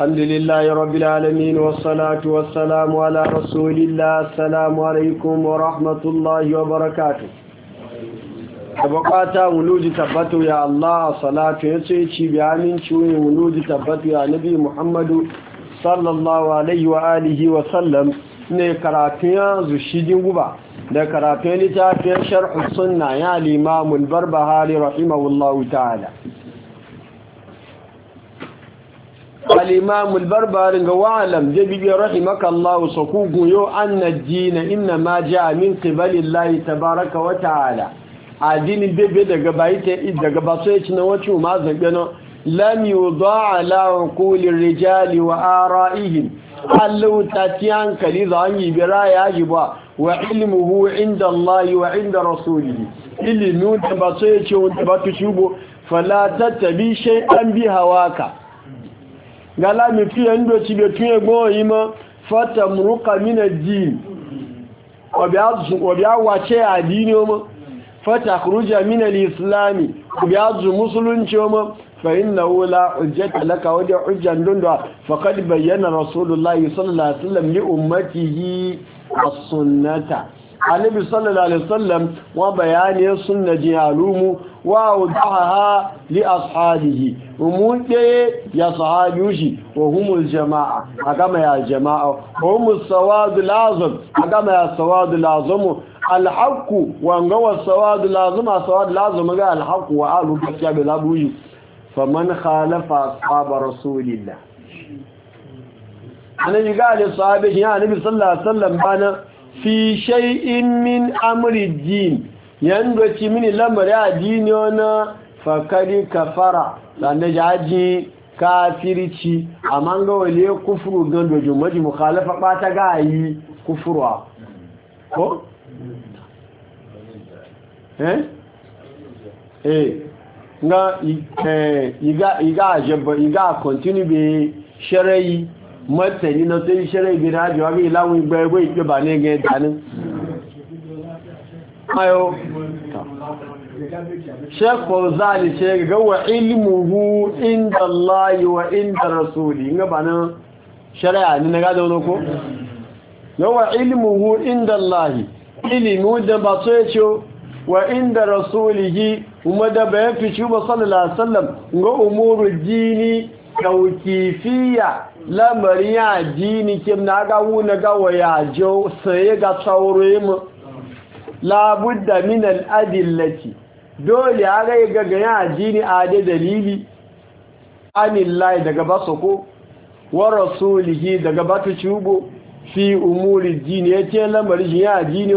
الحمد لله رب العالمين والصلاة والسلام على رسول الله. السلام عليكم ورحمة الله وبركاته. tabakata wuluji tabbatu ya Allah, salatu ya ce ci biyanin ciwon wuluji tabbatu ya nabi Muhammadu sallallahu alaihi wa alihi wa sallam ne karatun zushidin guba da karatun littafin sharh sunna ya al-Imam al-Barbahari rahimahullahu ta'ala. al-Imam al-Barbahari ga wa'alam jabi rahimakallahu sakugu yo anna ad-din inna ma ja'a min qibali Allah tabaaraka wa ta'ala. Adini bebe daga baita daga baso yace na wace ma zabe no lam yudaa ala qawli rijali wa ara'ihim allu tatiyan kali zanyi biraya jiba wa ilmuhu inda Allah wa inda rasulihi ilmu da baso yace wanda ba tu shubo fala tattabi shay'an bi hawaka gala mi fi ando ci be tun egbo yimo fatamruqa min ad-din obiya wace adini mo fatakhruja min al-islam bi'azzu musulunci ma fa innahu la hujjata laka wa hujjan dunda faqad bayyana rasulullahi sallallahu alaihi wasallam li ummatihi as-sunnata. Annabi sallallahu alaihi wasallam wa bayani sunnati alumu wa wadaha li ashabihi umuke ya sahabiushi wa humul jamaa agama ya jamaa wa humus sawadul azam agama ya sawadul azamu alhaku wanga wa sawadu lazima sawadu lazima ga alhaku wa alu gaskiya da zabuyi faman khalafa ashab rasulillah annabi ga da sahabi ya annabi sallallahu alaihi wasallam bana fi shay'in min amri din yando ci mini lamari addini ona fakari kafara dan jaji kafirci amma ga wale kufuru gando jumaji mukhalafa bata ga yi kufurwa ko iga continue be sharai matani na sai sharai bi na jawabi lawun gbe ipe ba ne ga danin ayo Sheikh Fawzani ce ga wa ilmuhu inda Allah wa inda rasuli nga bana shari'a ne ga da ko wa ilmuhu inda Allah ilmu da ba so yace wa inda rasulihi kuma da bayan fici ba sallallahu alaihi wasallam ga umuru dini tawqifiyya lamariya dini kim na ga wuna ga waya jo sai ga tsaurem la budda min al adillati dole aga ga ya dini ade dalili anillahi daga basoko wa rasulihi daga batu cubo fi umuri dini yace lamari ya dini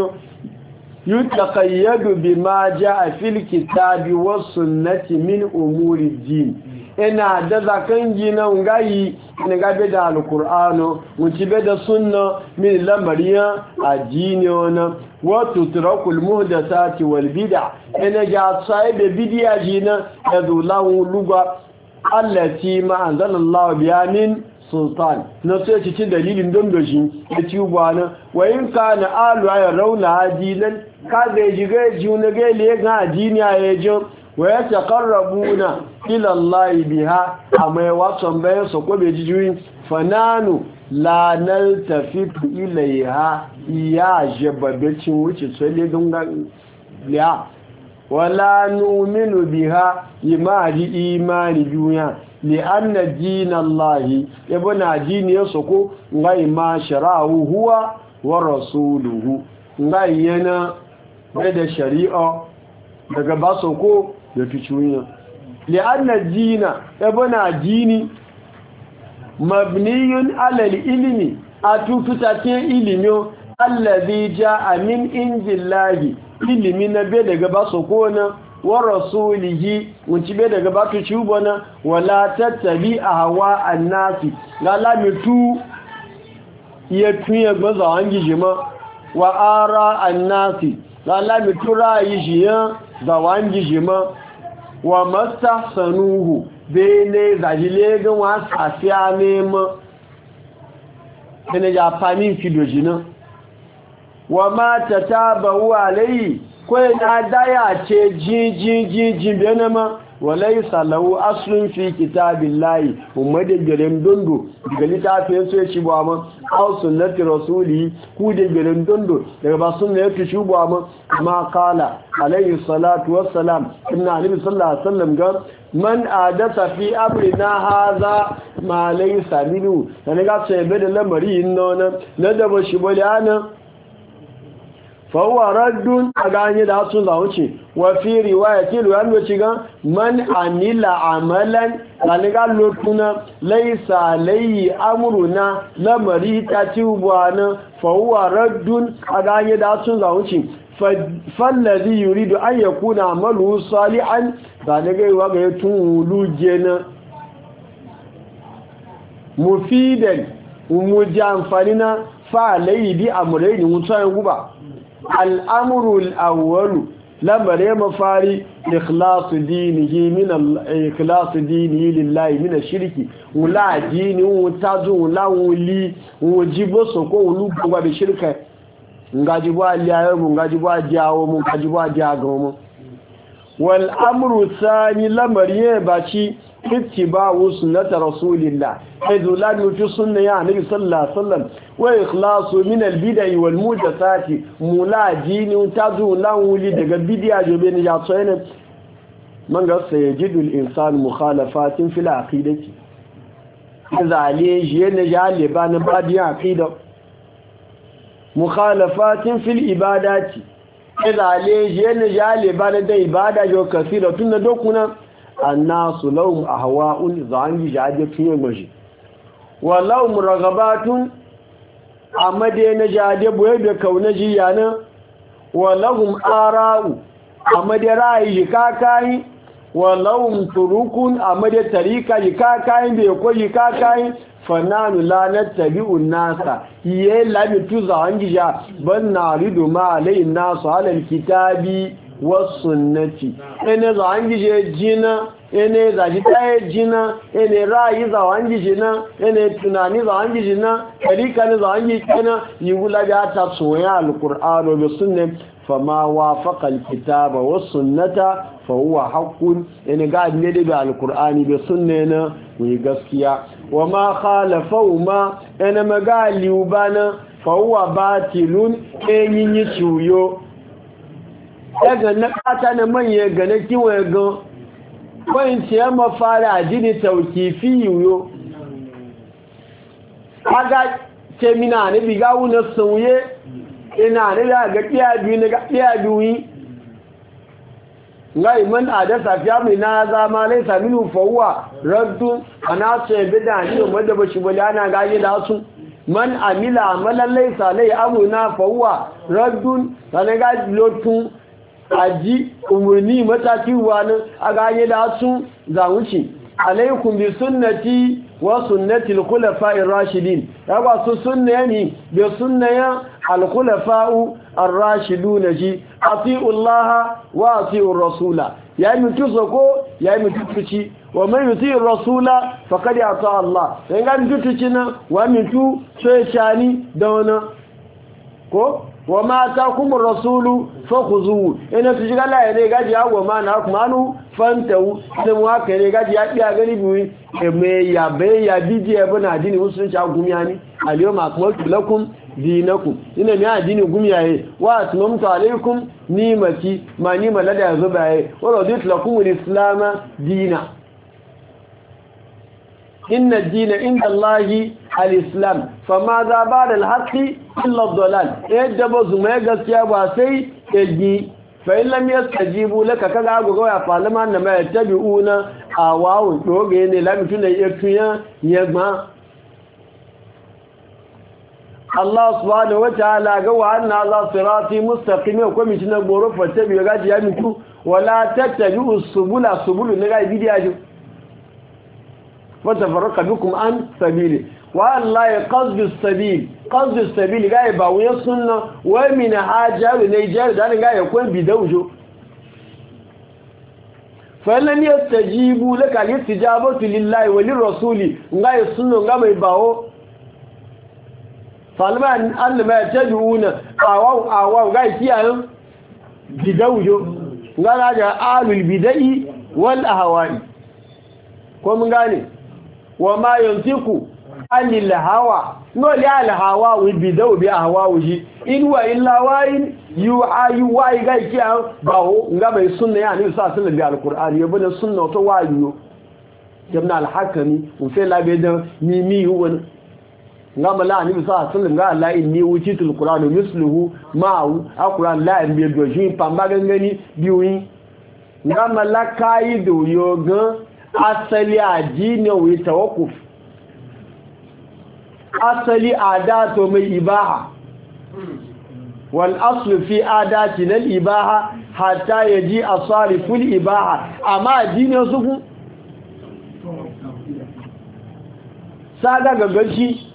yutaqayyadu bima jaa fil kitabi was sunnati min umuri din ina da zakan gina ngai ne gabe da alqur'ano wuci be da sunna min lamariya addini ona wa tutrakul muhdathati wal bid'a ina ja sai da bid'a jina yadulahu lugha allati ma anzalallahu biha min sultan na sai cikin dalilin don doshi da ciubana wa in kana alu ya rauna adilan ka da jiga juna ga le ga adiniya ya jo wa ya taqarrabuna ila Allah biha amma wasan bayan su ko be jijuyin fananu la naltafitu ilaiha ya jababacin wuce sai le gunga ya wala nu'minu biha imani duniya لأن دين الله يبنى دين يسوكو غاي ما شرعه هو ورسوله غاي ينا بدا شريعة daga ba soko da tuciwiya li'anna dina yabana dini mabniyun ala al-ilmi atufutatin ilmi allazi jaa min indillahi ilmi na be daga ba soko na wa rasulihi mun ci be daga batu cubana wala tattabi ahwa annasi la mitu ya tuye gbaza wangi jima wa ara annasi la mitu rayi jiya da wangi jima wa mastahsanuhu bene zajile ga wa safiya nema ene ya fani filojina wa ma tatabu alayhi ko na daya ce jijijiji benama walaysa lahu aslun fi kitabillahi umade garen dondo daga litafin so yaci ba mun aw sunnati rasuli ku da garen dondo daga ba sunna yaci shi ba mun ma qala alayhi salatu wassalam inna nabi sallallahu alaihi wasallam ga man adasa fi amrina hadha ma laysa minhu dan ga sai be da lamari inna na da ba shi bolana fawwa raddun a ganye da sun zawuce wa fi riwayati ruwan da cigan man amila amalan kaniga lotuna laysa layi amruna lamari ta tubwana fawwa raddun a ganye da sun zawuce fallazi yuridu an yakuna amalu salihan kaniga yiwa ga tulu jena mufidan umuji amfani na fa layi bi amrayn mutsayin guba al'amuru al'awwalu lamare mafari ikhlasu dinihi lillahi mina shirki wula dini wutazu wula wuli wujibo soko wulu gbogbo da shirka ngajibo aliyayo mu ngajibo ajiyawo mu ngajibo ajiyago mu wal amru thani lamare baci ittiba'u sunnati rasulillah idza nutu sunna ya nabi sallallahu alaihi wasallam wa ikhlasu min albid'i wal muhdathati mulajini tazu lawuli daga bidiya jobe ne ya tsayene man ga sayajidu al insan mukhalafatin fil aqidati zaliye ne ya liban badiya aqida mukhalafatin fil ibadati zaliye ne ya liban da ibada jo kasira tun dokuna annasu lahum ahwa'un zangi jaje fiye maji wa lahum ragabatun amade na jaje boye da kaunaji yana wa lahum ara'u amade ra'ayi kakai wa lahum turukun amade tarika kakai be ko kakai fananu la nattabi'un nasa ye lami tu zangi ja ban naridu ma alayhi nasu alal kitabi wasunnati ene za angije jina ene za jitaye jina ene ra'ayi za angije na ene tunani za angije na tarika ne za angije na yugula ga ta soya alqur'ano bi sunna fama wafaqa alkitaba wasunnata fa huwa haqqun ene ga ne da alqur'ani bi sunna na mu gaskiya wama khalafahuma ene magali ubana fa huwa batilun enyin yi ciyo daga na kata na manye gane kiwon gan kwanci ya mafara a jini taukifi yiwu aga temina ne biga wuna sauye ina ne da ga kiya biyu na ga kiya biyu yi nga iman adasa fiya mai na zama lai saminu fawwa raddu ana ce bida ne wadda ba shi bali ana gaje da su man amila amalan laisa lai amuna fawwa raddun sanan ga lotun aji umarni mataki wani a ganye da su zawuci alaikum bi sunnati wa sunnati al-khulafa'ir rashidin ya ba su sunna ne bi sunnaya al-khulafa'u ar-rashidun ji ati'u Allah wa ati'u rasula ya mutu soko ya mutu tuci wa man yuti'ir rasula faqad ata Allah sai ga mutu tuci na wa mutu sai shani da wana ko wa ma takumur rasulu fakhuzuhu ina tujiga la ne gaji hawa ma na kumanu fantahu sai mu haka ne gaji ya biya gani biyu me ya be ya bidiye bana dini musulunci agumiyani alyawma akmaltu lakum dinakum ina ne addini gumiyaye wa atmamtu alaykum nimati ma nima lada zubaye wa raditu lakum al-islam dina inna ad-dina inda Allahi al-islam fama za ba da al-haqqi illa ad-dalal yadda ba su mai gaskiya ba sai yaji fa in lam yastajibu laka kaga gogo ya falama na mai tabi'una awawu doge ne lamitu ne yafiya yagma Allah subhanahu wa ta'ala ga wa anna za sirati mustaqim ko mi tinan goro fa tabi ga ji ya mitu wala tattabi'u subulu ne ga bidiya وتفرق بكم عن سبيله والله قصد السبيل غاي باو يسنة ومن حاجة ونيجار دان غاي يكون بدوجو فلن يستجيبوا لك الاستجابة لله وللرسول غاي يسنة غاي باو فلما أن ما يتجعون أواو غاي كيان بدوجو غاي آل البدائي wal ahwa'i ko mun gane wa ma yantiku anil hawa no li al hawa wi bidaw bi ahwa'i in wa illa wa'in yu'ayu wa'i ga kiya bawo nga bai sunna ya ni sa sunna bi alqur'ani ya bada sunna to wayu jamna al-hakami u fe la be da mimi won nga mala ni sa sunna nga la inni utitul qur'anu misluhu ma'u alquran la en bi doji pamba gangani biwi nga mala kaido yogan asali ajini wi tawakkuf asali adato mai ibaha wal aslu fi adatina al ibaha hatta yaji asariful ibaha amma ajini su ku saga gagashi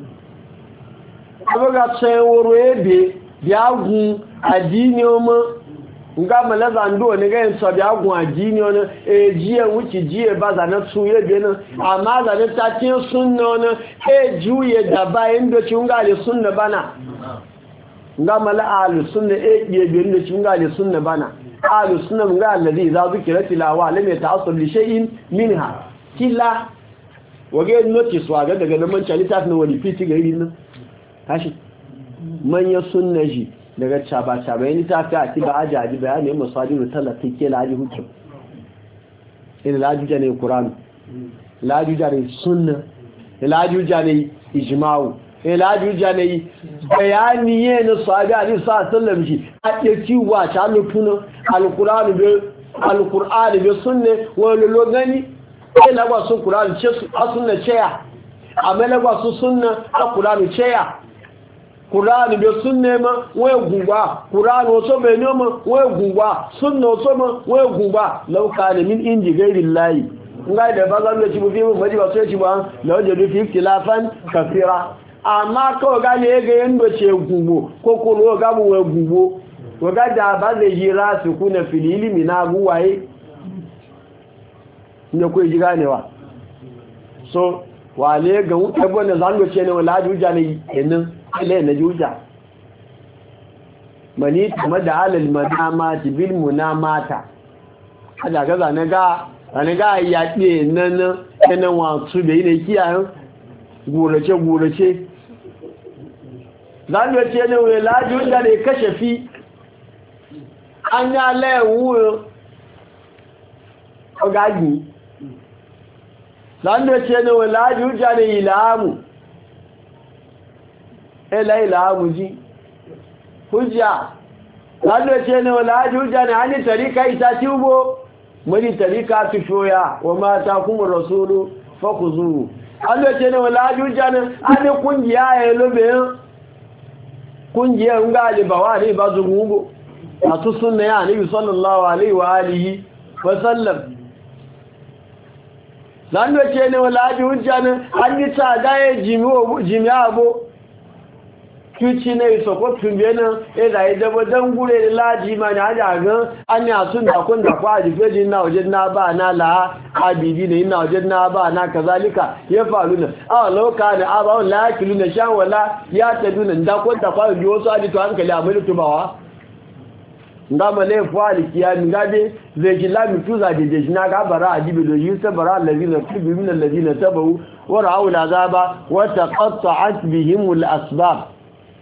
abuga tsayoro ebe biagun ajini omo nga malaza ndo ne ga yin biagun ajini ono ejiye wuci jiye baza na suye be na amma za ne ta tin sunna ono juye da bayan do cinga le sunna bana nga mala ahlus sunna biye be ndo cinga le sunna bana ahlus sunna nga alladhi za zikira tilawa lam yata'assab li shay'in minha killa wage notice wa daga nan man chalita na wani fiti ga yin nan tashi manyan sunnaji daga caba-caba yani ta fi a ti ba ajaji bayani yin masajin talatin ke laji hukum ina lajuja ne ƙuranu lajuja ne sunna lajuja ne ijimawu lajuja ne bayani yi na sabi a nisa sallam shi a ɗaki wa ta lufuna alƙuranu bai sunne wani logani ɗaya lagwa sun ƙuranu a sunna ceya a mai lagwa sun sunna a ƙuranu ceya Kùránì bí súnnà mọ́ wọ́n gùngbà Kùránì ọ̀tọ́ bẹ̀ ní ọmọ wọ́n gùngbà súnnà ọ̀tọ́ mọ́ wọ́n gùngbà lọ́ọ̀ká ní min inji gairi láyì ngáyì da bá zan ci bufi mun maji ba sai ci ba lauje du fi ikhtilafan kafira amma ko ga ne ga yando ce gumbo ko ko ro ga mu wa gumbo to ga da ba zai jira su kuna filili mina guwaye ne ko ji ganewa so wale ga ebo ne zan ce ne wala juja ne kenan ile na juja mani kuma da alal madamati bil munamata aja ga zanaga yaɗe nan kenan wasu da yi ne kiyayen gurace-gurace zan yi ce ne wani lajin da ne kashe fi an yi alayen wuyo ọgági zan yi ce ne wani lajin da ne ilamu ilamu ji hujja zan yi ce ne wani lajin da ne hannun tarika ita tubo mani tarika su shoya wa mata kuma rasulu fakuzu an da ce ne wala ajuja ne an kungiya ya lobe kungiya nga alibawa ne ba zugugo a su sunna ya nabi sallallahu alaihi wa alihi wa sallam zan da ce ne wala ajuja ne an yi tsada ya jimi abo kici ne so ko tumbe nan da ya dabo dan gure da laji ma ne haja gan an ya sun da kun da kwa jife na wajen na ba na la abidi ne ina wajen na ba na kazalika ya faru ne a lauka ne a ba la kilu na shan wala ya taduna da kun da kwa biyo su adi to hankali a mai tubawa ngama le fali kiyami gabe zai ki lami tuza de na ga bara adibi do yusa bara allazina tubu min allazina tabu wa ra'u al'azaba wa taqatta'at bihim al-asbab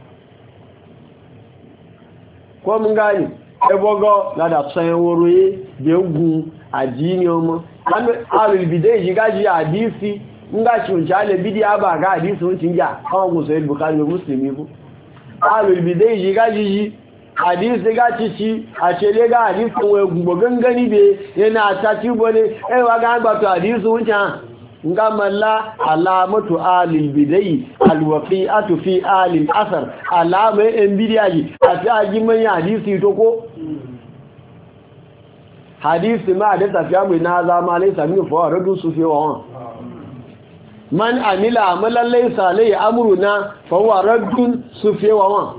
ko mun gani ebogo la da san woroye de gun ajini omo an alul bidai jigaji hadisi nga chunjale bidia ba ga hadisi untinja kan go sai bukhari da muslimi ko alul bidai jigaji hadisi ga cici a cele ga hadisi we gun gangani be yana ta ci bone wa ga ba to hadisi unta nga malla alamatu alil bidai alwaqi'atu fi alil asar alama en bidiyaji ati ajiman hadisi to ko hadisi ma da tafiya mai na zama laysa min fawaradu sufi wa man amila amalan laysa lay amruna fawaradun sufi wa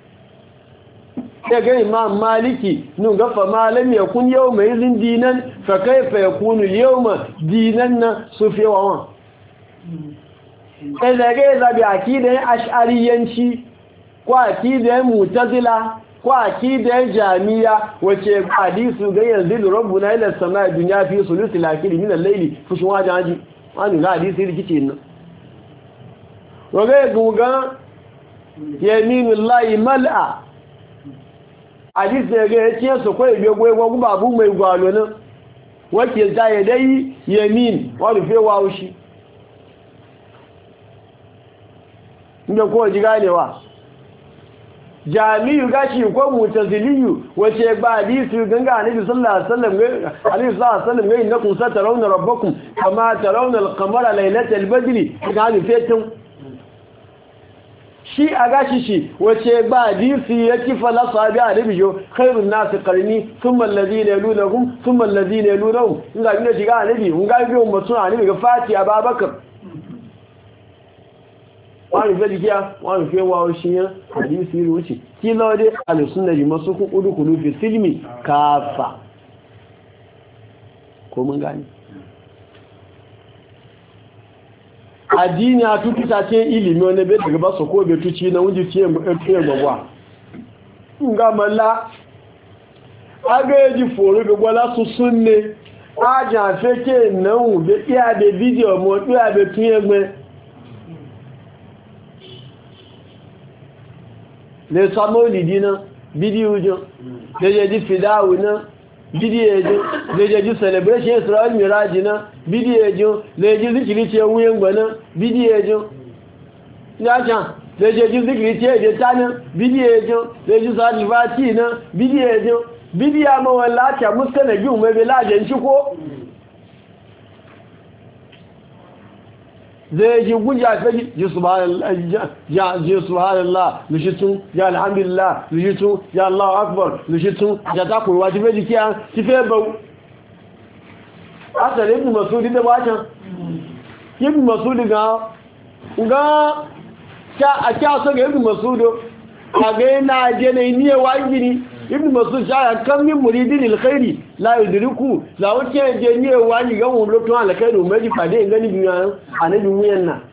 daga imam maliki nun gafa malam ya kun yau mai zin dinan fa kaifa yakunu yawma dinan na sufewa daga zabi akidan ash'ariyanci ko akidan mu'tazila ko akidar jami'a wace hadisu ga yanzu rabbuna ila samai dunya fi sulusil akhir min al-layli fushin wajen haji wani ga hadisi rikice nan roge guga yaminullahi mal'a hadisi ga yace su ko ibe gogo babu mai gwalo nan wace ta dai yamin wa rufe wa shi inda ko ji ganewa jami'u gashi ko mutaziliyu wace ba hadisi ganga annabi sallallahu alaihi wasallam ga innakum satarawna rabbakum kama tarawna al-qamara laylatal badri ga ni fetun shi a gashi shi wace ba hadisi yake fala sahabi annabi jo khairun nas qarni thumma alladhina yalunhum thumma alladhina yalunhum inga ne shiga annabi unga biyo mutum annabi ga fati ababakar wani fẹ́ jíkíá wani fẹ́ wá oṣìyàn àdínsí irú wuce kí lọ́dẹ́ alùsùnà jì masu kún udukulu fi silmi kafa ko mun gani addini a tututa ce ilimi wani bai daga basu ko bai tuci na wuji fiye gbagwa nga malla aga yaji foro gbagwala su sunne ajan feke nan bai iya da bidiyo mo iya bai tun yagbe le samo lidi na bidiyo jo le je fidawu na bidiyo jo le je celebration Israel Miraj na bidiyo jo le je zikiri ce wuyen gwana bidiyo jo ya jan le je zikiri ce de tana bidiyo jo le je salivati na bidiyo jo bidiya ma walla ta muskana gi umma be lajen shi ko zai ji gunja ta ji subhanallah lushitun ya alhamdulillah lushitun ya Allahu akbar lushitun ya ta kurwa ti fe dikiya ti fe bau asale ibn masudi da wacan ibn masudi ga a kya so ga ibn masudo kage na je ne niye wangini ibn masud shaya kan min muridin alkhairi la yudriku la wace je niye wani ga mu lotun alkhairi mu ji fade ngani biya anabi wuyan na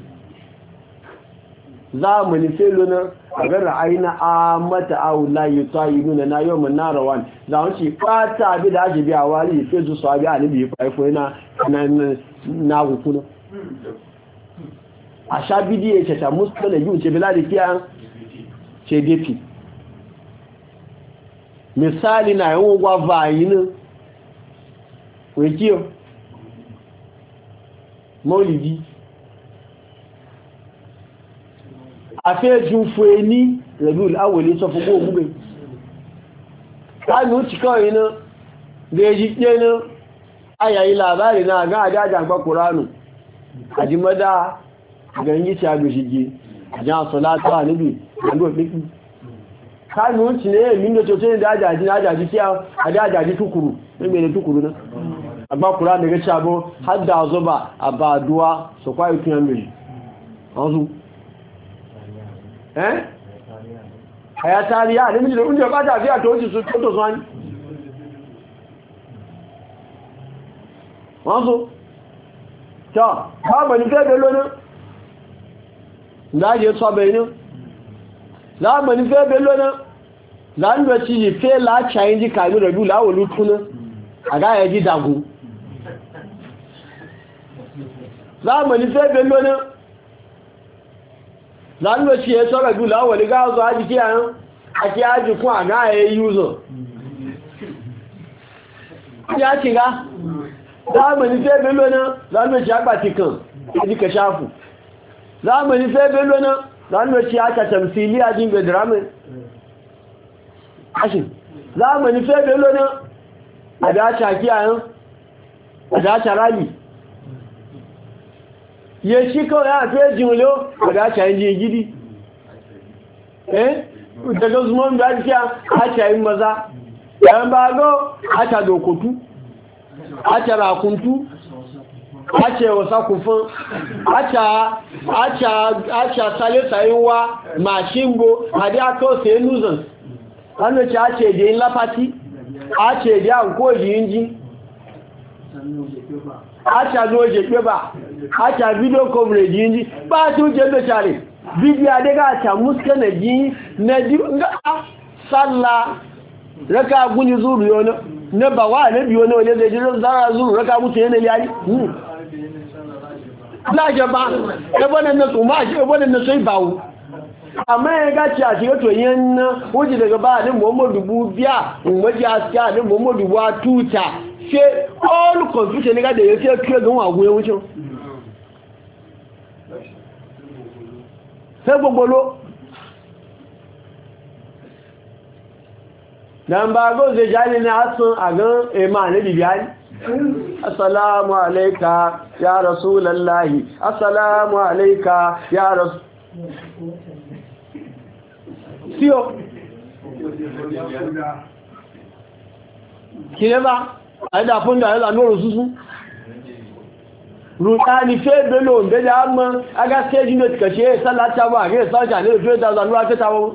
zamani sai lona ga ra'ayina amata aw la yutayinuna na yawm narawan za wuce fata bi da ajibi a wali sai su sabi anabi faifo na hukuna a sha bidiye ce ta muskala yi ce biladi kiyan ce defi misali na yawon gwava yi nan wikiyo maulidi a fejin fueni rabiul awali sọ fún gbogbo ƙanu cikawai nan da ya jiƙe nan ayayi labari na ga ajajen ƙwaƙuranu a jimada ganyi ci abu shige a jan salatu a nabi a ndo ɗiki kanu ci ne min da sosai da ajaji kiya a da ajaji tukuru ne mai tukuru nan agba kura daga cabo har da zuba a baduwa su kwayo kiyan mili an su a ya tariya ne miji da kunje ba ta fiya ta wuce su toto su hannu an su ta ba mani fẹ́ belo nan láàájẹ́ sọ́bẹ̀ inú láàmàní fẹ́ bẹ́ lọ́nà láàrín tí yìí fẹ́ láàáṣàyí jí kàmí rẹ̀lú láwòlú túnná àgáyẹ̀ jí dàgún láàmàní fẹ́ bẹ́ lọ́nà láàrín tí yẹ sọ́rẹ̀lú láwòlú gáàzọ́ ájí kí àrán àti ájí fún àgáyẹ̀ yúzọ̀ láàmàní fẹ́ bẹ́ lọ́nà láàrín tí àgbàtí kan àjí kẹsàfù zamani sai bello nan zanuwa ci aka tamsili a jin bedramin ashin zamani sai bello nan a dace kiyayen a dace rali ya shi kawai ya fiye jimlo a dace yin gidi daga zuman da ake a yin maza yan bago a ta dokotu a ta rakuntu ace wasa kufin aca sale sayinwa mashimbo hadi aka sai nuisance hannu ce ace da yin lafati ace da an koji yinji aca noje peba aca video coverage yinji ba su je da share bidiyo daga aca muska na ji na ji sallah raka guni zuru yono na bawa na biyo ne wale zai jiran zara zuru raka mutu yana yayi la jaba ebonan na tsuma shi ebonan na sai bawo amma ya gaci a cikin to yan wuji daga ba ni Muhammadu biya umaji aska ni Muhammadu wa tuta sai all confusion ga da yake kiyo gan wago ya wucin sai gbogbolo dan ba go zai jani ne asun a gan ma ne bibiyani assalamu alayka ya rasulullahi assalamu alayka ya rasul siyo kile ba aida funda ya noro susu rutani fe belo nde da amma aga stage note kace sallata ba ga saja ne 2000 ruwa ta tawo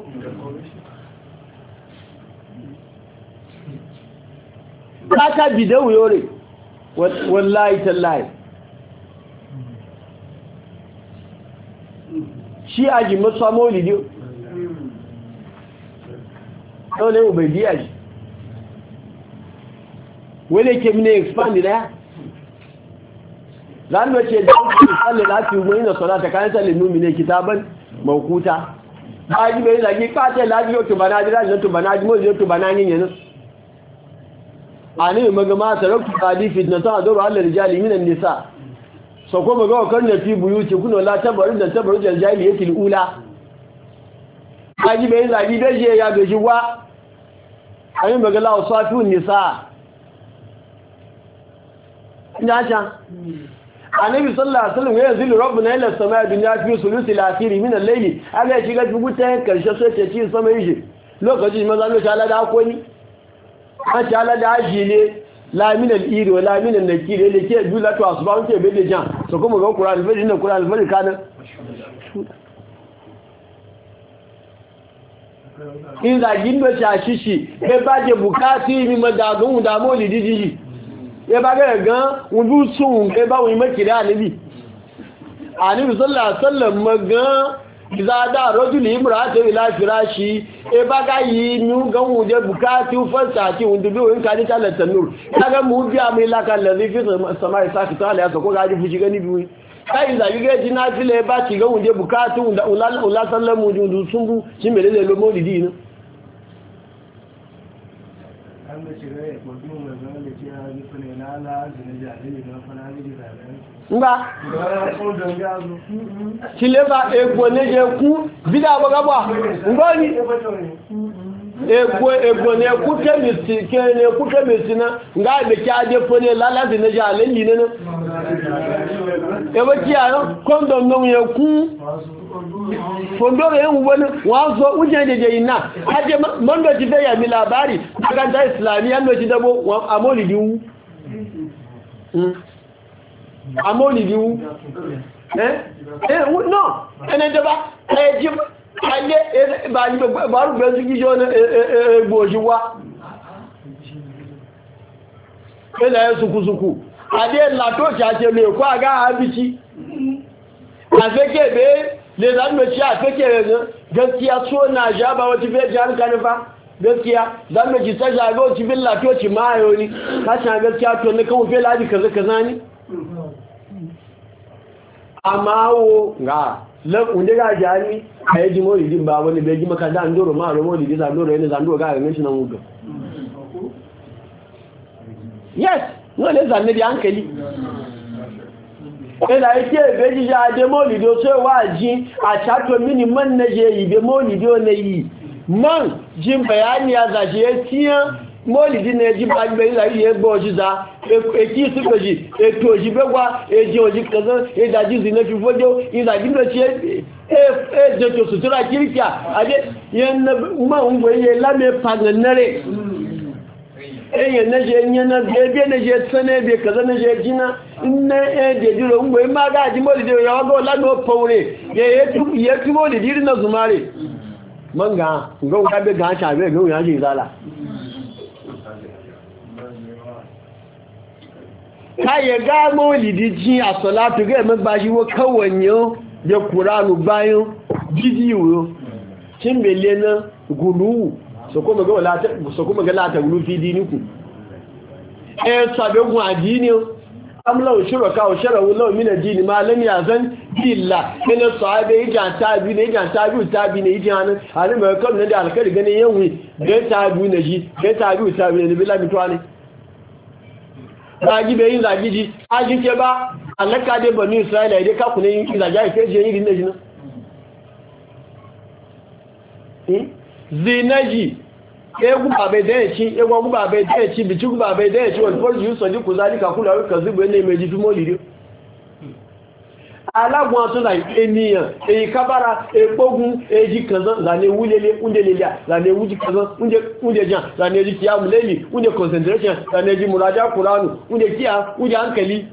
kaka bidawu yore wallahi tallahi shi aji musa maulidi dole ubaidiya shi wale ke mine expand da zan wace da sallallahu alaihi wa sallam kan sallin mine kitaban mawquta aji bai zagi kate laji to banaji da to banaji mo to banani ne ani magama taraktu hadisi na ta doro Allah rijali minan nisa so ko maga kan da fi buyuti kuno la tabaru da tabaru da jahiliyatil ula aji bai zagi da je ya gaji wa ani maga la safu nisa nyacha annabi sallallahu alaihi wasallam ya zilu rabbuna ila samaa'i dunya fi sulusil akhir min al-layl aga shiga bugutan karshe sai ce ci sama yi lokaci maza lo shala da ko ni a shala da aji ne laminal iri wa laminal nakiri da ke dula to asuba mun ce bai da jan so kuma ga Qur'ani fa dinna Qur'ani fa kana in da gindo cha shishi e ba je bukati mi madagun da molidi jiji e ba ga gan wudu sun e ba wi makiri anabi sallallahu alaihi wasallam magan iza da rajuli imra'atu ila firashi e baga yi nu gan wuje bukatu falsati wundu do in kaji ta tanur kaga mu biya mai laka lazi fi samai sa ta ala ko ga ji fushi gani biyu kai za ga ji na file ba ci gan wuje bukatu wunda ulal sallamu jundu sunbu shi me lele lo molidi ne an da shi ga ko dum mai zan da ci a ni fune na la zine jahili na fana ni da nga chileba egbo neje ku bida bagaba ngoni egbo ne ku chemistry ke ne ku chemistry na nga be chaje fone lala de neje aleli ne no ebo ti ayo condom no ye ku fondore en wona wazo uje de ina aje mondo ti be ya mi labari daga da islamiya no ti dabo amoli diwu amolidiwu no ene deba eji aye ba ni ba ru be zugi jo na egboji wa ele sukusuku ade la to cha se le ko aga abici afeke be le da me ci afeke ne gaskiya so na jaba wati be jar kanfa gaskiya dan me ci ta jago ci billa to ci mayo ni ka san gaskiya to ne kan fe ladi kaza ni amawo ga unde ga jani ayi ji molidi ba wani be ji maka dan doro ma ro molidi za doro ne za doro ga ganin shi nan wuga yes no le za ne bi hankali ila yake be ji ja de molidi so wa ji a chato mini man na je yi be molidi o ne yi man jin bayani ya za je tiyan molidi ne ji ba gbe ila yi egbo jiza eki sukoji etoji begwa eji oji kaza edaji zina fifojo ila gindo chi je to sutura kirkiya ade yen ma ungo ye lame paganare yen na je nyana bebe na je tsane be kaza na je jina inna de diro ungo ma ga ji molidi ya go la no pawre ye tu molidi na zumare manga ngo ga be ga cha be go ya ji zala káyẹ gáàmọ́ olìdí jí àsọ̀látò gẹ́ mẹ́gbà yíwó kọwọ̀nyán yẹ kùránù báyán jíjí ìwò tí ń bèlé náà gùnúwù so kuma ga lata rufi diniku sabe gun adini amlau shuraka wa sharawu law min adini ma lam yazan billah ina sahabe jan tabi ne jan halin mai kan da alkari gane yanwi da tabi ne ji da tabi ne billahi mitwani zagi bai yin zagi ji ajin ke ba allaka dai banu isra'ila dai ka kuna yin zagi ke je yin ne jina zinaji egu babe dechi egu babe dechi bichu babe dechi wal for you so di kuzalika kula ka zibo ne meji fi molidi alagun atun la eniyan kabara epogun eji kanzan la ne wulele undelele la ne wuji kanzan unde jan la ne ji kiyamu leyi unde concentration la ne ji muraja qur'anu unde kiya unde hankali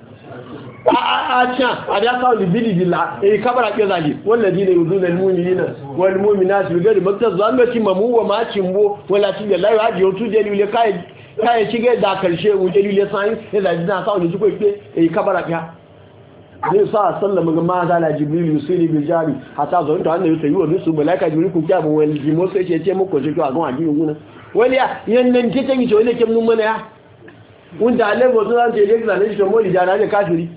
a sauli bilidila kabara ke zagi wallazi ne yuzuna almu'minina wal mu'minati bi ghairi maktazu an ci mamu wa ma cimbo wala ci billahi hadi yotu dalile kai shige da karshe mu dalile sai da dina sauli ji ko ke kabara ke ne sa sallama ga ma da jibril yusili bil jari hatta zo to annabi sai wa bisu malaika jibril ku kya mun wal jimo sai ce muku ce to a ga wani guna wani ya yannan ke tangi to ne ke mun mana ya wanda alego to zan je da zan shi moli da ne kafiri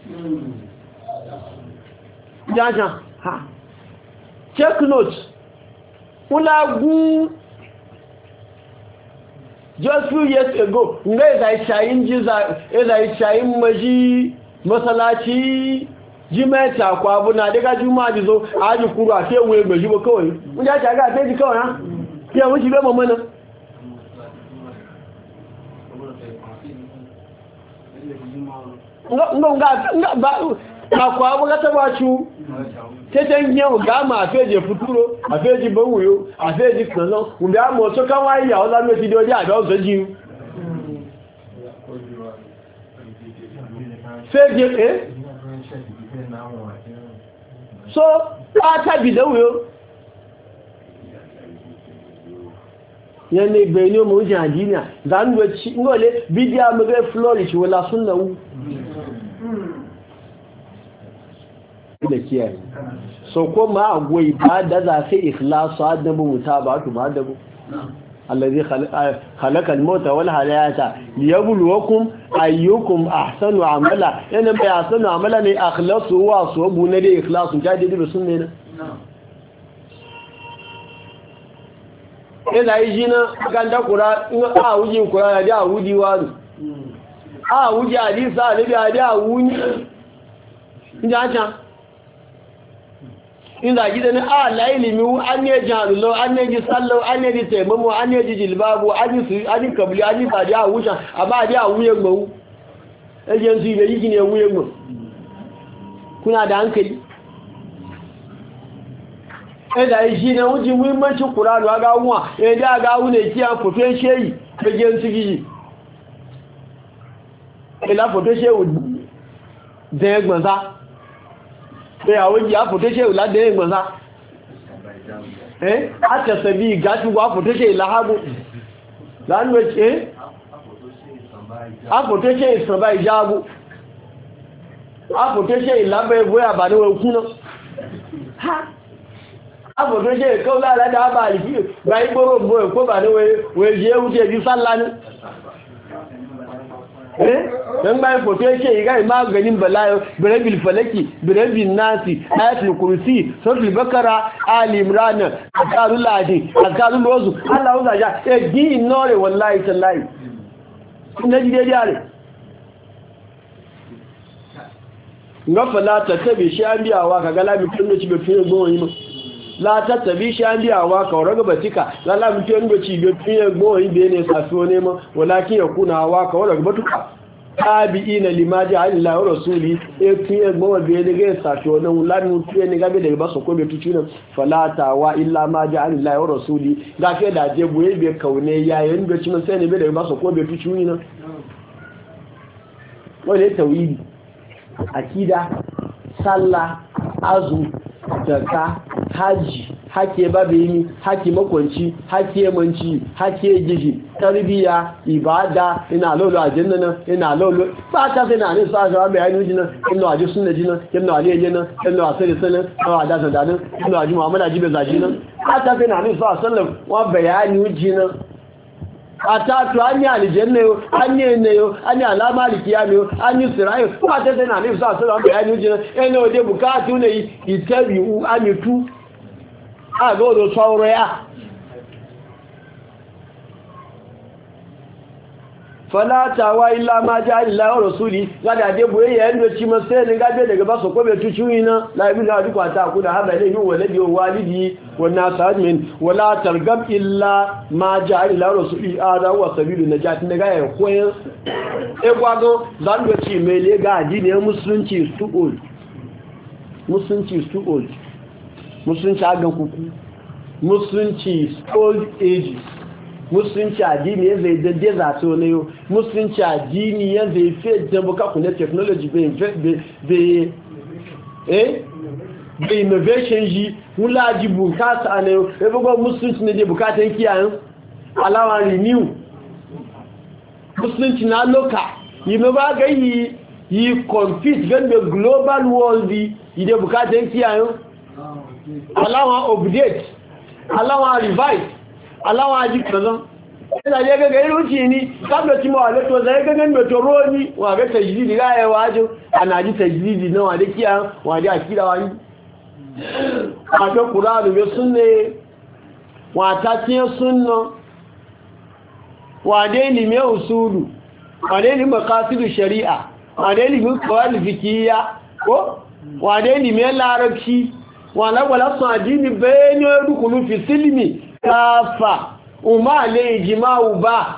jaja ha check note ulagu just few years ago ngai zai shayin jiza zai shayin maji masalaci jimeta kwa buna daga juma'a jizo aji kuru a sai waye gbaji ba kawai mun ja ta ga sai ji kawai ha ya wuce be mu mana nga ba kwa bu ga taba chu teten yau ga ma feje futuro afeji bawuyo afeji kanzo umbe amo so kan wa ya o la me ti do ja do so ji feje so ata bidawuyo yan ne gbe ni o mo jan adina dan we chi ngole bidia mo ge flourish wala sunna wu da kiyaye so kuma agwai ba da za sai ikhlasu adabu mutabatu ba adabu allazi khalaqa al-mauta wal hayata liyabluwakum ayyukum ahsanu amala yana bai ahsanu amala ne akhlasu wa sabu ne da ikhlasu jadi da sunne ne ina yi jina ganda kura in a wuji kura da wuji waru a wuji hadisa ne da wuni inda ta inda gidan a la ilimi an ne jarulo an ne ji sallo an ne ji taimamu an ne ji jilbabu an yi su an yi kabli an yi sadi a wucin amma da a wuyen gbawu ejen su da yiki ne wuyen gbawu kuna da hankali da yi shi na wucin muhimmancin kuranu a gawuwa da ga wune kiya fofen sheyi ejen su giji ila fofen sheyi da ya gbanza pé àwọn ìyá fòtẹ́ṣẹ́ ìlàdé ìgbọ̀nsá àtẹ̀sẹ̀ bí ìgájúwà fòtẹ́ṣẹ́ ìlàhábò lánàá ẹ́ àfòtẹ́ṣẹ́ ìsànbá ìjáàbò àfòtẹ́ṣẹ́ ìlàbẹ̀ ìwé àbàníwẹ̀ òkúnná àfòtẹ́ṣẹ́ ìkọ́ láàrẹ́dà àbàlì fí gba ìgbóró bó ẹ̀kọ́ bà don bayan foto yake yi gari maganin balayo birabil falaki birabil nasi ayatul kursi sautul bakara al-imran azkarul ladi azkarul rozu Allah uza ja di inore wallahi tallahi na jide jare ngafa la tattabi shi an biyawa kaga la mutun da ci be fiye goyi mu la tattabi shi an biyawa ka raga batika la mutun da ci be fiye goyi be ne safiyo ne ma walakin yakuna hawa ka raga batuka tabi'ina lima ja'a Allah wa rasuli fiye gbo be ne ga safiyo nan la mutun ne ga be da ba so ko be tuci nan falata wa illa ma ja'a Allah wa rasuli ga ke da je boye be kaune yayin da ci mun sai ne be da ba so ko be tuci nan wale tawhidi akida sallah azu zakka haji hake babeni hake makwanci hake manci hake giji tarbiya ibada ina lolo aljanna nan ina lolo ba ta sai na ne sa ga bayani jina inna waji sunna jina inna ali jina inna asali sanan inna ada sadanin inna waji muhammad ajibe zajina ba ta sai na ne sa sallam wa bayani jina ata to anyi aljanna yo anyi ne yo anyi alama alkiyami yo anyi sirayo ba ta sai na ne sa sallam bayani jina ina ode bukatu ne itabi u anyi tu a go do sauro ya falata wa illa ma ja illa wa rasuli gada de boye ya ndo ci mase ne gabe daga ba so ko be tuci na la bi na duka ta ku da haba ne yin waladi wa walidi wa nasad min wala targab illa ma ja illa rasuli ada wa sabilu najat ne ga ya koyin e gwago zan do ci me le ga addini musulunci is too old musulunci agan kuku musulunci is old ages musulunci addini ya zai daidai zato na yau musulunci addini ya zai fi jambuka kuna technology bai innovation ji wula ji bukata na yau ya bugon musulunci ne dai bukatan kiyayen alawa renew musulunci na loka yi ma ba ga yi compete gan da global world yi dai bukatan kiyayen alawa update alawa revise alawa ji kazan ina je ga gairu ci ni kabla ci mawa to zai ga gan to roni wa ga tajjidi ga ya wajo ana ji tajjidi na wa da kiya wa da akida wani a ga qur'ani be sunne wa ta tiye sunno wa da ilimi usulu wa da ilimi maqasidu shari'a wa da ilimi qawaid fiqhiyya ko wa da ilimi larabci wa la wala sadini bayni dukulu fi silmi kafa umma le ijma'u ba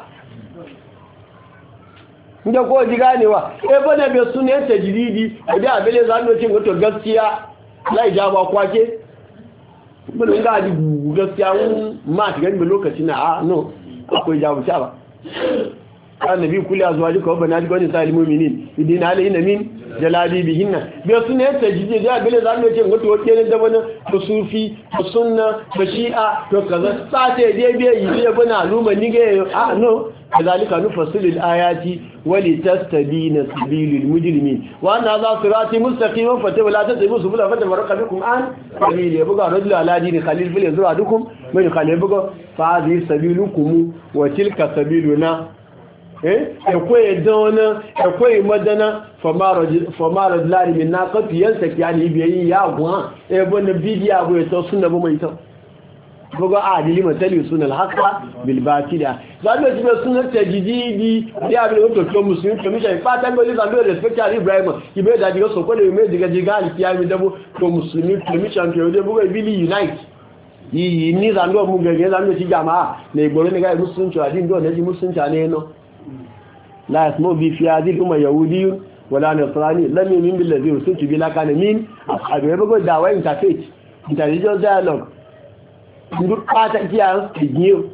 inda ko ji ganewa bana be sunan tajridi da abele zan ce wato gaskiya lai jaba kwake mun ga ji gaskiya ma ta gani lokaci na no akwai jabu ta ba annabi kulli azwaji ko bana ji gani sai mu'minin idina alayna min jalali bihinna be sunan tajridi da abele zan ce wato wake ne da wani to sufi to sunna to shi'a to kaza sate dai be yi bana luma nige no kazalika nufassilu ayati wali tastabina sabilul mujrimin wa anna za sirati mustaqiman fatawala tattabi'u subula fatafarraqa bikum an sabili buga rajul ala dini khalil fil yazra dukum min khalil buga fa hadhihi sabilukum wa tilka sabiluna akwai dona akwai madana famara lari min naqati yansaki yani biyi ya gwa bon bidiya go to sunna bu mai to buga adili matali sunal haqa bil batila zalo jibe sunan tajdidi ya bi wato to musulmi to misha fatan goli zalo respect ali ibrahim ibe da diga so ko le me diga diga ali kiyami dabo to musulmi to misha to de buga bili unite yi ni zalo mu gege zalo ci jamaa ne gboro ne ga musulmi to adin do ne ji musulmi ne no la yasmu bi fi hadhihi umma yahudiyyun wala nasrani lam yu'min billazi ursiltu bi la kana min ashabi buga dawa interfaith interreligious dialogue duk fata kiyayen igiyo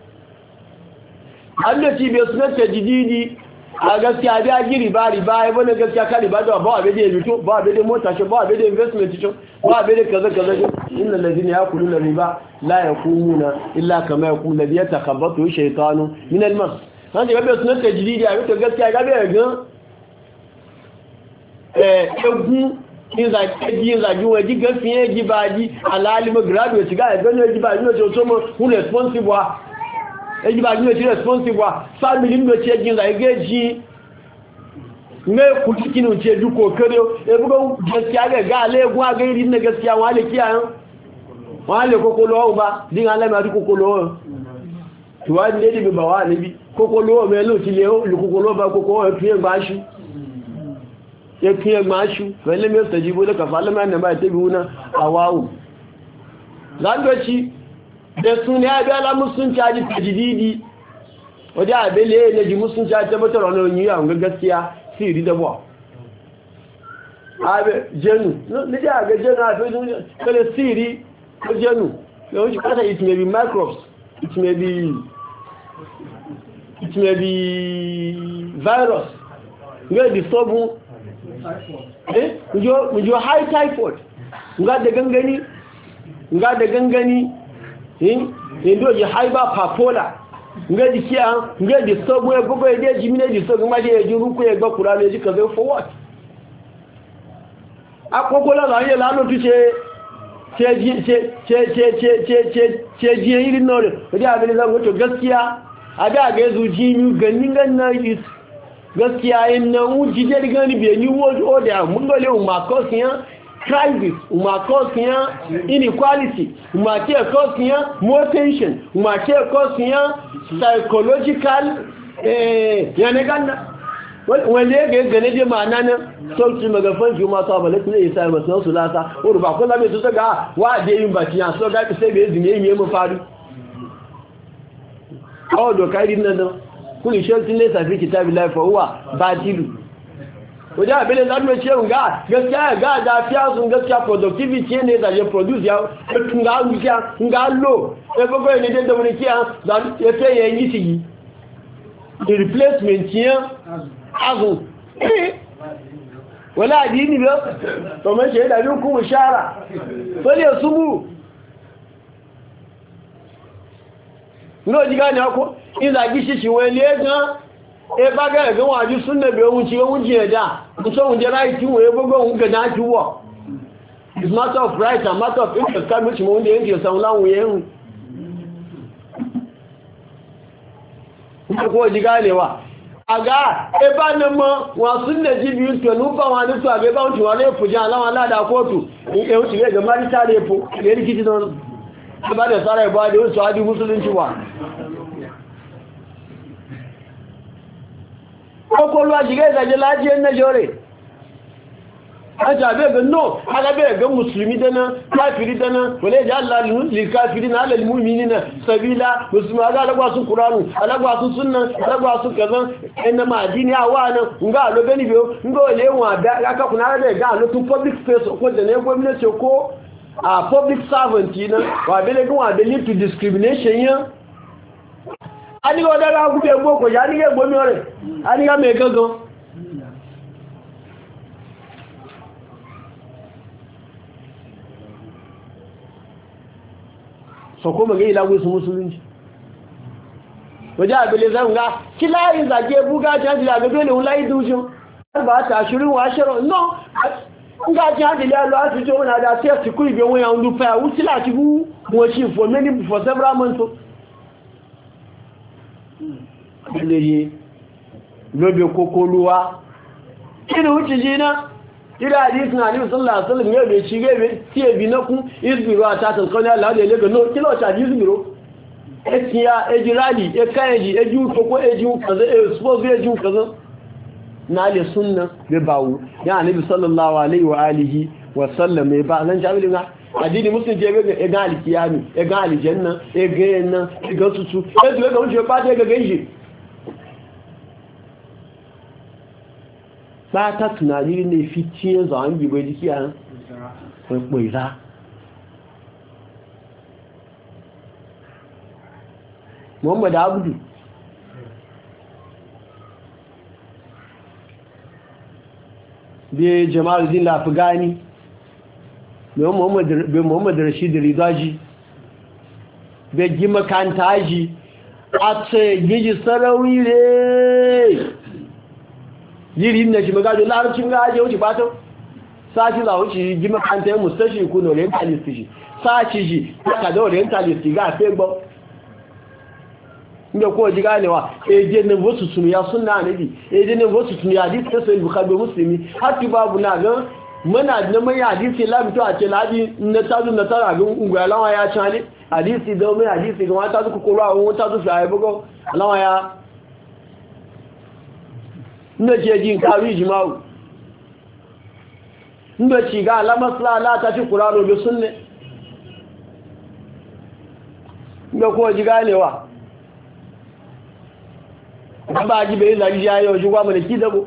an da cibiyar sunan tajididi a gaskiya da giri ba riba ya bane gaskiya ka riba da ba abe da ya fito ba abe da mota shi ba abe da investment shi ba abe da kaza innal ladina yakuluna riba la yaqumuna illa kama yaqulu alladhi yatakhabbathu shaytanu min al-mas han da gabe sunan tajididi a to gaskiya gabe ga egun yin zagi waje gafiye gibaji alalima graduate ga gano gibaji no to mo who responsible gibaji no responsible family no che yin zagi geji me ku cikin ce du kokare bugo gaskiya ga legun aga irin na gaskiya wale kiyayen wale kokolo ba din Allah ma du kokolo to wa ne di ba wa ne bi kokolo me lo ti le o lu kokolo ba kokolo fi ba shi ya fiye mashi wani mai stajibu da kafa lamar da ba ta biyu na awawu zandoci da sun ya bi ala musun caji tajididi wadda abele na ji musun caji tabbatar wani yi yawon gaskiya siri da buwa abe jenu na ji a ga jenu a fi kala siri ko jenu da wuce kasa it may be microbes it may be virus ga disturb mujo high typhoid nga da gangani indo ji high ba papola nga dikia nga disturb we gogo ide jimine disturb ma de juru ko e gba Qur'an e ji kan for what akogola la ye la no tu ce jiyan irin nore wadda abin zan wato gaskiya a da ga yanzu jini ganin ganna is gaskiya yin na wuji je da gani biya new world order mun dole umakosiyan crisis umakosiyan inequality umakosiyan more tension umakosiyan psychological yana ganna wanda ya gane je ma'ana nan sauki magafan fi masu abalai ne isa masu nan sulasa wadda ba kula mai tuta ga wa da yin baki ya so gafi sai bai zine yi mu faru kawo doka irin nan nan kuni sheltin ne safi kitabi laifa uwa ba tilu wajen abin da zaɓi ce ga gaskiya ga da fiya sun gaskiya productivity ne da ya produce ya tun ga wuciya ga lo ya bago ne da wani kiya ya fiye ya yi shigi replacement yan azun wala adini biyo to man shaida bi ku shara so ne subu no diga ni ako in za gishi shi wele gan e ba ga gan waju sunna be wun ci wun je da so wun je right wun e bogo wun ga na ji wo it's matter of right and matter of interest kan mutum wun da yake san lawun yen ko diga ne wa aga eba na mo wa sunna jibi to nu ba wa ni to aga ba unti wa le fuja alawa la da kotu e unti ga mari ta le fu le rikiti don ba da sara ba da su hadi musulunci wa ko lo ajige ga je laje na jore aja be ga no ala be ga muslimi dana kafiri dana wala ja Allah lil kafirin ala lil mu'minina sabila muslimi ala gwa su qur'anu ala gwa su sunna ala gwa su kazan inna ma dini awana nga lo gani biyo ngo le wa da aka kuna da ga lo tu public space ko da ne gwamnati ko a public servant na wa be le gwa da lead to discrimination ya ani go da ga ku be go ko ya ni ge gbomi ore ani ga me gangan so kuma ga ilawo su musulunci waje abile zan ga kilayi zage buga ta jira ga dole wallahi dujin ba ta shirin wa sharo no nga ji hadi la lo asu jo na da test ku ibe won ya ndu fa wuti la ti bu mo chi for many for several months leye lobe kokoluwa kini wuti jina ila hadisi na Nabi sallallahu alaihi wasallam yabe shige be tie binaku izbiru atatan kawai Allah da lega no kilo ta izbiru etiya ejirali ekayeji eju koko eju kaza suppose eju kaza na le sunna be bawo ya Nabi sallallahu alaihi wa alihi wa sallam ba nan jami'in ga adini muslim je be ga alkiyami ga aljanna ga yanna ga tutu ga wuce ba ta ga gaiji ba ta tunani ne fitiye zawon gibe jiki a kwaikwai za muhammad abudu bai jama'ar zin lafi gani bai muhammad rashid ridaji bai gima kantaji a tsaye giji sarauni ne yiri ne shi magajo larabcin gaje wuce bato sashi za wuce ji makanta yin mustashi ku na orientalist shi sashi shi aka da orientalist ga fegbo inda kowa ji ganewa eje ne wasu sunu ya suna nabi eje ne wasu sunu ya hadisi ta sayi bukari musulmi har ti babu na gan mana na mai hadisi lamito a ce labi na tazu na tara ga ungwalawa ya cani hadisi da mai hadisi ga wata zuku koro a wata zuku a yabugo alawa ya ndo ce jin kawai jima'u ndo ci ga alamasla ta ci kurano bi sunne ndo ko ji ganewa ba ji bai zagi ya yau ji gwamna ki dabo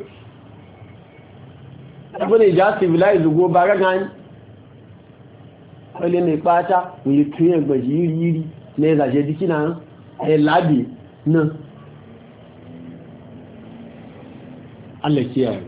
abu ne ja civilize go ba ga gani wale ne pata ni tuye gbaji yiri ne zaje dikina e labi nan Allah kiyaye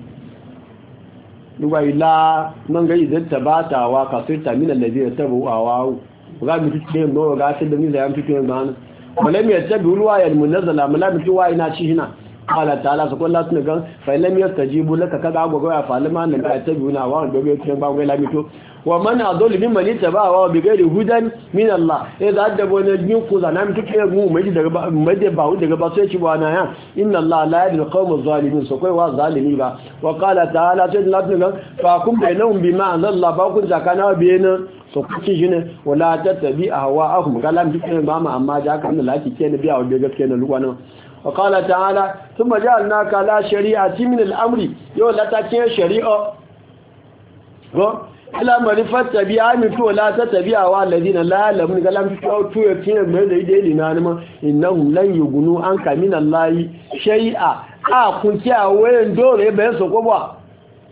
duba ila man ga idan tabatawa ka sai ta min allazi tabu awawu ga mi tuke no ga sai da mi zai am tuke man walam yattabi'u al-wahya al-munazzala malamin wahayi na ci hina Allah ta'ala su kullu sun ga fa lam yastajibu laka kaga gogoya fa lama nan da tabi'una wa da bai kin ba wai lamito wa man adallu mimman taba'a bi ghairi hudan min Allah da addabo ne yin ku zana mutu ke mu mai daga mai da ba daga ba sai ci ba na ya inna Allah la yahdi al-qawma adh-dhalimin so kai wa zalimi ba wa qala ta'ala ta Allah ga fa kun bainahum bima anzalla ba kun zakana bayina so kuci shine wala tattabi ahwa'ahum galam dukkan ba ma amma ja kan Allah ki ke ne biya wa gaskiya na lugwana وقال تعالى ثم جعلناك على شريعة من الأمر يقول لا تكين شريعة إلا مرفة تبيع من فوق لا تتبيع والذين لا يعلمون قال لهم تكين يكين من ذي لنانما إنهم لن يغنوا عنك من الله شيئا كنت أوين دور يبين سقوبا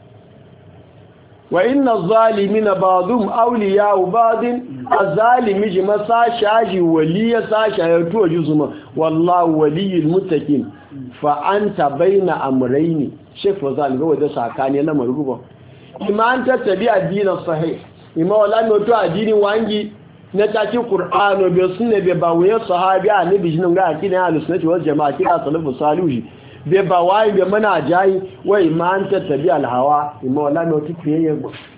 وإن الظالمين بعضهم أولياء بعض الظالم جمع ساشاجي ولي ساشا يتوى جزما والله ولي المتقين فأنت بين أمرين شيخ وظالم هو ده ساكاني لما رغبه إما أنت تبيع الدين الصحيح إما ولا نتوى الدين وانجي نتاكي القرآن وبيصنع بباوية صحابي النبي جنون قاعد كده على السنة والجماعة كده صلف الصالوجي bai ba wayi bai mana jayi wai ma an tattabi alhawa imma wala no tikiye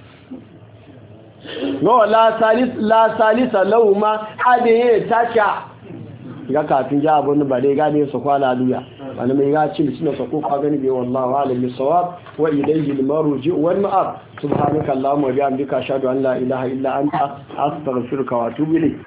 no la salisa lahu ma ade tasha ga kafin ja abun ba dai gane su kwala duya wani mai gaci suna sako ka gani bai wallahi alim bisawab wa ilayhi almarji wal ma'ab subhanaka allahumma wa bihamdika ashhadu an la ilaha illa anta astaghfiruka wa atubu ilayk